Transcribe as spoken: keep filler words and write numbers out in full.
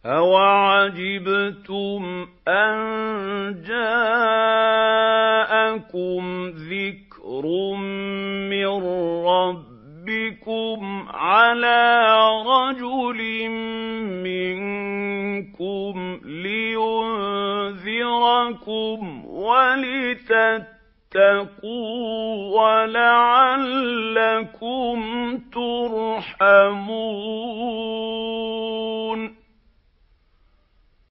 أَوَعَجِبْتُمْ أَن جَاءَكُمْ ذِكْرٌ مِّن رَّبِّكُمْ عَلَىٰ رَجُلٍ مِّنكُمْ لِيُنذِرَكُمْ وَلِتَتَّقُوا وَلَعَلَّكُمْ تُرْحَمُونَ